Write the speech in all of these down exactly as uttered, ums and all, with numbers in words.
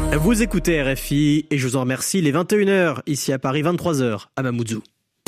Vous écoutez R F I et je vous en remercie. Il est vingt et une heures ici à Paris, vingt-trois heures à Mamoudzou.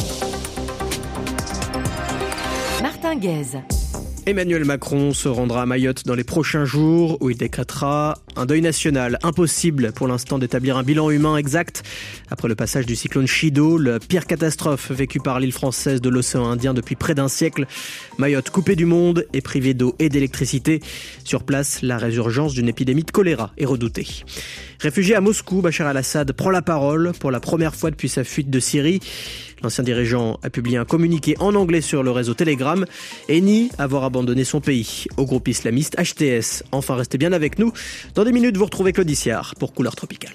Martin Guez. Emmanuel Macron se rendra à Mayotte dans les prochains jours où il décrétera un deuil national. Impossible pour l'instant d'établir un bilan humain exact après le passage du cyclone Chido, la pire catastrophe vécue par l'île française de l'océan Indien depuis près d'un siècle. Mayotte coupée du monde et privée d'eau et d'électricité. Sur place, la résurgence d'une épidémie de choléra est redoutée. Réfugié à Moscou, Bachar el-Assad prend la parole pour la première fois depuis sa fuite de Syrie. L'ancien dirigeant a publié un communiqué en anglais sur le réseau Telegram et nie avoir abandonné son pays au groupe islamiste H T S. Enfin, restez bien avec nous. Dans des minutes, vous retrouvez Claude Issiard pour Couleur Tropicale.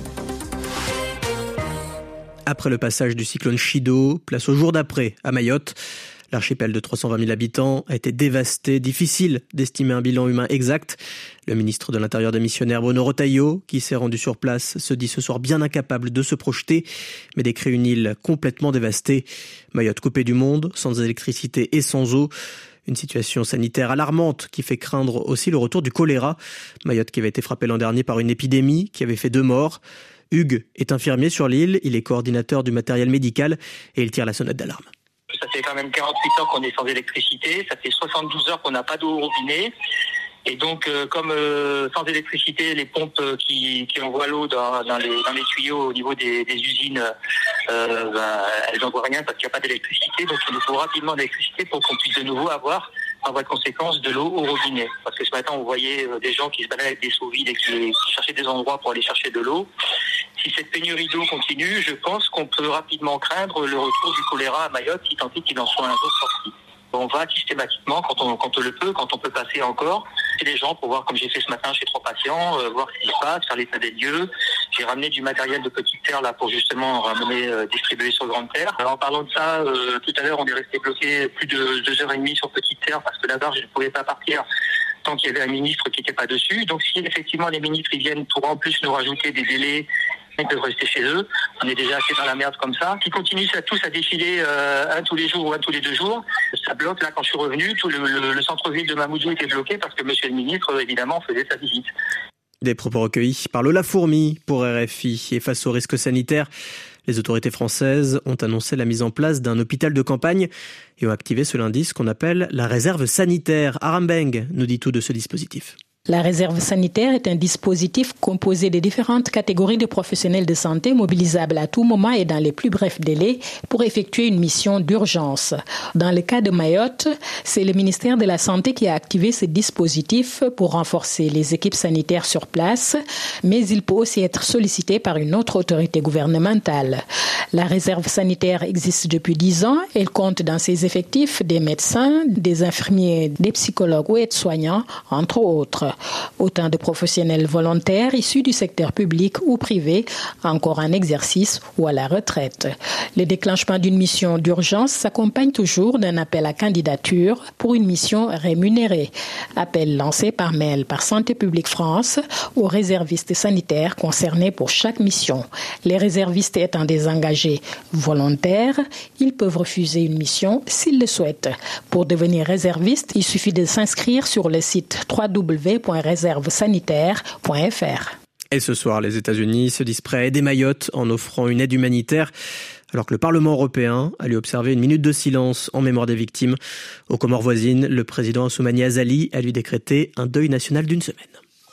Après le passage du cyclone Chido, place au jour d'après à Mayotte. L'archipel de trois cent vingt mille habitants a été dévasté. Difficile d'estimer un bilan humain exact. Le ministre de l'Intérieur démissionnaire Bruno Retailleau, qui s'est rendu sur place, se dit ce soir bien incapable de se projeter, mais décrit une île complètement dévastée. Mayotte coupée du monde, sans électricité et sans eau. Une situation sanitaire alarmante qui fait craindre aussi le retour du choléra. Mayotte qui avait été frappée l'an dernier par une épidémie qui avait fait deux morts. Hugues est infirmier sur l'île, il est coordinateur du matériel médical et il tire la sonnette d'alarme. Ça fait quand même quarante-huit heures qu'on est sans électricité, ça fait soixante-douze heures qu'on n'a pas d'eau au robinet. Et donc, euh, comme euh, sans électricité, les pompes qui, qui envoient l'eau dans, dans, les, dans les tuyaux au niveau des, des usines, euh, ben, elles n'envoient rien parce qu'il n'y a pas d'électricité. Donc, il nous faut rapidement de l'électricité pour qu'on puisse de nouveau avoir, par voie de conséquence, de l'eau au robinet. Parce que ce matin, on voyait des gens qui se baladaient avec des seaux vides et qui, qui cherchaient des endroits pour aller chercher de l'eau. Si cette pénurie d'eau continue, je pense qu'on peut rapidement craindre le retour du choléra à Mayotte, si tant est qu'il en soit un jour sorti. On va systématiquement, quand on, quand on le peut, quand on peut passer encore, chez les gens pour voir, comme j'ai fait ce matin chez trois patients, euh, voir ce qui se passe, faire l'état des lieux. J'ai ramené du matériel de Petite Terre là pour justement ramener, euh, distribuer sur Grande Terre. Alors, en parlant de ça, euh, tout à l'heure, on est resté bloqué plus de deux heures et demie sur Petite Terre parce que la barge ne pouvait pas partir tant qu'il y avait un ministre qui n'était pas dessus. Donc si effectivement les ministres ils viennent pour en plus nous rajouter des délais, ils peuvent rester chez eux. On est déjà assez dans la merde comme ça. Qui continuent à tous à défiler euh, un tous les jours ou un tous les deux jours. Ça bloque. Là, quand je suis revenu, tout le, le, le centre-ville de Mamoudzou était bloqué parce que monsieur le ministre, évidemment, faisait sa visite. Des propos recueillis par Lola Fourmi pour R F I. Et face aux risques sanitaires, les autorités françaises ont annoncé la mise en place d'un hôpital de campagne et ont activé ce lundi ce qu'on appelle la réserve sanitaire. Aram Beng nous dit tout de ce dispositif. La réserve sanitaire est un dispositif composé de différentes catégories de professionnels de santé mobilisables à tout moment et dans les plus brefs délais pour effectuer une mission d'urgence. Dans le cas de Mayotte, c'est le ministère de la Santé qui a activé ce dispositif pour renforcer les équipes sanitaires sur place, mais il peut aussi être sollicité par une autre autorité gouvernementale. La réserve sanitaire existe depuis dix ans. Elle compte dans ses effectifs des médecins, des infirmiers, des psychologues ou aides-soignants, entre autres. Autant de professionnels volontaires issus du secteur public ou privé, encore en exercice ou à la retraite. Le déclenchement d'une mission d'urgence s'accompagne toujours d'un appel à candidature pour une mission rémunérée. Appel lancé par mail par Santé publique France aux réservistes sanitaires concernés pour chaque mission. Les réservistes étant des engagés volontaires, ils peuvent refuser une mission s'ils le souhaitent. Pour devenir réserviste, il suffit de s'inscrire sur le site w w w point réserve sanitaire point f r. Et ce soir, les États-Unis se disent prêts à aider Mayotte en offrant une aide humanitaire, alors que le Parlement européen a lui observé une minute de silence en mémoire des victimes. Aux Comores voisines, le président Assoumani Azali a lui décrété un deuil national d'une semaine.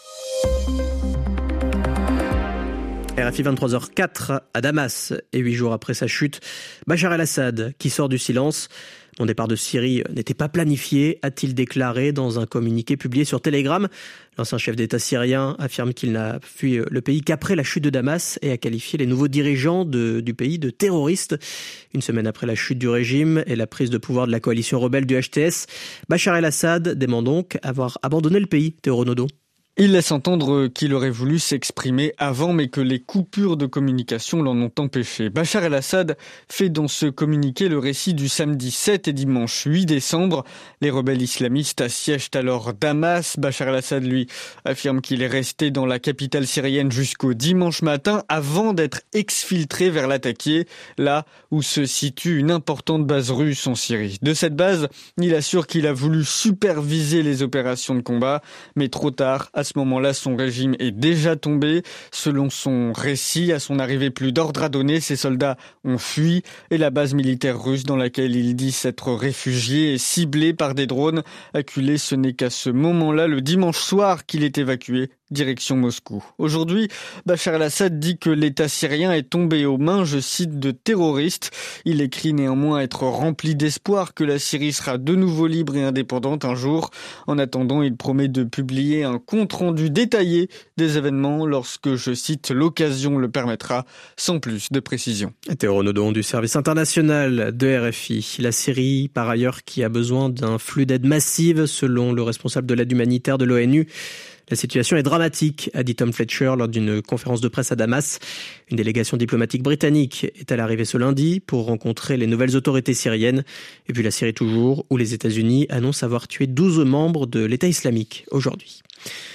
R F I vingt-trois heures quatre à Damas, et huit jours après sa chute, Bachar el-Assad, qui sort du silence. Mon départ de Syrie n'était pas planifié, a-t-il déclaré dans un communiqué publié sur Telegram. L'ancien chef d'État syrien affirme qu'il n'a fui le pays qu'après la chute de Damas et a qualifié les nouveaux dirigeants de, du pays de terroristes. Une semaine après la chute du régime et la prise de pouvoir de la coalition rebelle du H T S, Bachar el-Assad dément donc avoir abandonné le pays. Théo Renaudot. Il laisse entendre qu'il aurait voulu s'exprimer avant, mais que les coupures de communication l'en ont empêché. Bachar el-Assad fait dans ce communiqué le récit du samedi sept et dimanche huit décembre. Les rebelles islamistes assiègent alors Damas. Bachar el-Assad, lui, affirme qu'il est resté dans la capitale syrienne jusqu'au dimanche matin avant d'être exfiltré vers Latakia, là où se situe une importante base russe en Syrie. De cette base, il assure qu'il a voulu superviser les opérations de combat, mais trop tard, À ce moment-là, son régime est déjà tombé. Selon son récit, à son arrivée, plus d'ordre à donner. Ses soldats ont fui et la base militaire russe dans laquelle il dit s'être réfugié est ciblée par des drones. Acculé, ce n'est qu'à ce moment-là, le dimanche soir, qu'il est évacué. Direction Moscou. Aujourd'hui, Bachar el-Assad dit que l'État syrien est tombé aux mains, je cite, de terroristes. Il écrit néanmoins être rempli d'espoir que la Syrie sera de nouveau libre et indépendante un jour. En attendant, il promet de publier un compte-rendu détaillé des événements lorsque, je cite, l'occasion le permettra, sans plus de précision. Théo Renaudon du service international de R F I. La Syrie, par ailleurs, qui a besoin d'un flux d'aide massive, selon le responsable de l'aide humanitaire de l'ONU. La situation est dramatique, a dit Tom Fletcher lors d'une conférence de presse à Damas. Une délégation diplomatique britannique est à l'arrivée ce lundi pour rencontrer les nouvelles autorités syriennes. Et puis la Syrie toujours, où les États-Unis annoncent avoir tué douze membres de l'État islamique aujourd'hui.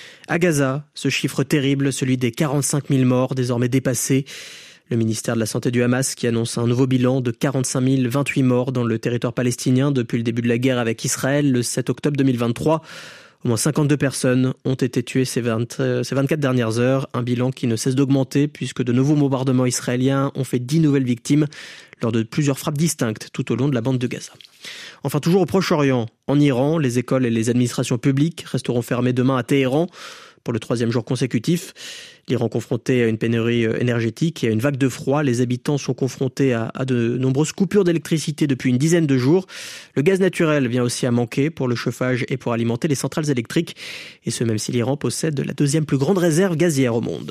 À Gaza, ce chiffre terrible, celui des quarante-cinq mille morts, désormais dépassé. Le ministère de la Santé du Hamas qui annonce un nouveau bilan de quarante-cinq mille vingt-huit morts dans le territoire palestinien depuis le début de la guerre avec Israël le sept octobre deux mille vingt-trois. Au moins cinquante-deux personnes ont été tuées ces, vingt, euh, ces vingt-quatre dernières heures, un bilan qui ne cesse d'augmenter puisque de nouveaux bombardements israéliens ont fait dix nouvelles victimes lors de plusieurs frappes distinctes tout au long de la bande de Gaza. Enfin, toujours au Proche-Orient, en Iran, les écoles et les administrations publiques resteront fermées demain à Téhéran pour le troisième jour consécutif. L'Iran confronté à une pénurie énergétique et à une vague de froid. Les habitants sont confrontés à, à de nombreuses coupures d'électricité depuis une dizaine de jours. Le gaz naturel vient aussi à manquer pour le chauffage et pour alimenter les centrales électriques. Et ce, même si l'Iran possède la deuxième plus grande réserve gazière au monde.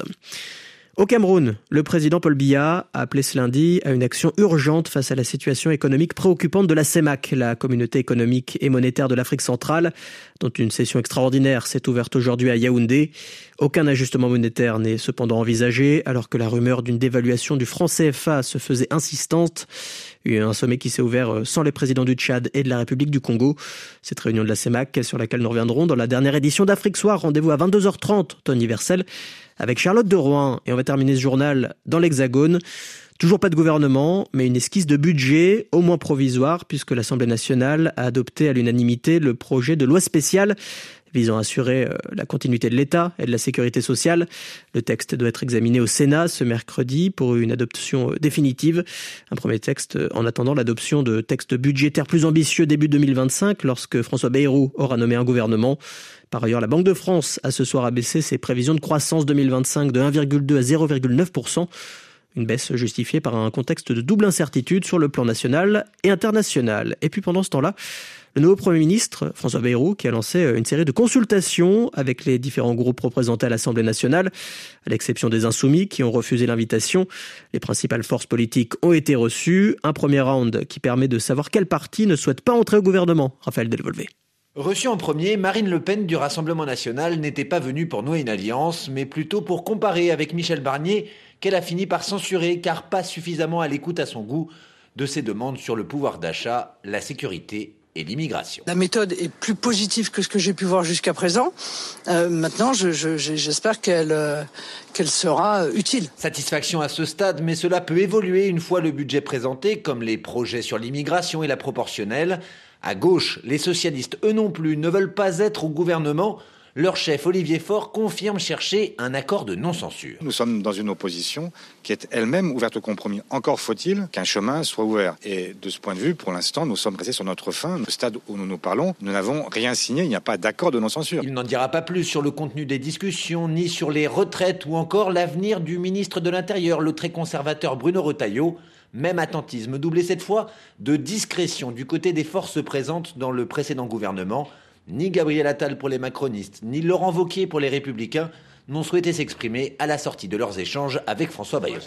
Au Cameroun, le président Paul Biya a appelé ce lundi à une action urgente face à la situation économique préoccupante de la CEMAC, la communauté économique et monétaire de l'Afrique centrale, dont une session extraordinaire s'est ouverte aujourd'hui à Yaoundé. Aucun ajustement monétaire n'est cependant envisagé, alors que la rumeur d'une dévaluation du franc C F A se faisait insistante. Un sommet qui s'est ouvert sans les présidents du Tchad et de la République du Congo. Cette réunion de la CEMAC, sur laquelle nous reviendrons dans la dernière édition d'Afrique Soir, rendez-vous à vingt-deux heures trente, temps universel, avec Charlotte de Rouen. Et on va terminer ce journal dans l'Hexagone. Toujours pas de gouvernement, mais une esquisse de budget, au moins provisoire, puisque l'Assemblée nationale a adopté à l'unanimité le projet de loi spéciale visant à assurer la continuité de l'État et de la sécurité sociale. Le texte doit être examiné au Sénat ce mercredi pour une adoption définitive. Un premier texte en attendant l'adoption de textes budgétaires plus ambitieux début deux mille vingt-cinq, lorsque François Bayrou aura nommé un gouvernement. Par ailleurs, la Banque de France a ce soir abaissé ses prévisions de croissance deux mille vingt-cinq de un virgule deux à zéro virgule neuf pour cent. Une baisse justifiée par un contexte de double incertitude sur le plan national et international. Et puis pendant ce temps-là, le nouveau Premier ministre, François Bayrou, qui a lancé une série de consultations avec les différents groupes représentés à l'Assemblée nationale, à l'exception des Insoumis qui ont refusé l'invitation. Les principales forces politiques ont été reçues. Un premier round qui permet de savoir quel parti ne souhaite pas entrer au gouvernement. Raphaël Delvolvé. Reçue en premier, Marine Le Pen du Rassemblement national n'était pas venue pour nouer une alliance, mais plutôt pour comparer avec Michel Barnier, qu'elle a fini par censurer car pas suffisamment à l'écoute à son goût de ses demandes sur le pouvoir d'achat, la sécurité et l'immigration. La méthode est plus positive que ce que j'ai pu voir jusqu'à présent. Euh, maintenant, je, je, j'espère qu'elle, euh, qu'elle sera utile. Satisfaction à ce stade, mais cela peut évoluer une fois le budget présenté, comme les projets sur l'immigration et la proportionnelle. À gauche, les socialistes, eux non plus, ne veulent pas être au gouvernement. Leur chef, Olivier Faure, confirme chercher un accord de non-censure. Nous sommes dans une opposition qui est elle-même ouverte au compromis. Encore faut-il qu'un chemin soit ouvert. Et de ce point de vue, pour l'instant, nous sommes restés sur notre faim. Au stade où nous nous parlons, nous n'avons rien signé, il n'y a pas d'accord de non-censure. Il n'en dira pas plus sur le contenu des discussions, ni sur les retraites ou encore l'avenir du ministre de l'Intérieur, le très conservateur Bruno Retailleau. Même attentisme, doublé cette fois de discrétion du côté des forces présentes dans le précédent gouvernement. Ni Gabriel Attal pour les macronistes, ni Laurent Wauquiez pour les républicains n'ont souhaité s'exprimer à la sortie de leurs échanges avec François Bayrou.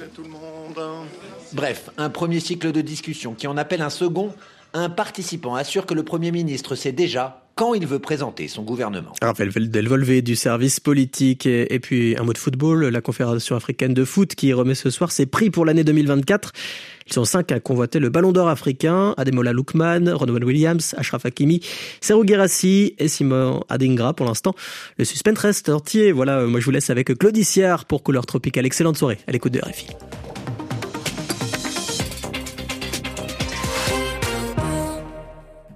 Bref, un premier cycle de discussion qui en appelle un second. Un participant assure que le Premier ministre sait déjà quand il veut présenter son gouvernement. Raphaël Delvolvé du service politique. Et, et puis un mot de football, la Confédération africaine de foot qui remet ce soir ses prix pour l'année deux mille vingt-quatre. Ils sont cinq à convoiter le Ballon d'Or africain. Ademola Lookman, Ronwen Williams, Achraf Hakimi, Serhou Guirassy et Simon Adingra. Pour l'instant, le suspense reste entier. Voilà, moi je vous laisse avec Claude Issiard pour Couleur Tropicale. Excellente soirée à l'écoute de R F I.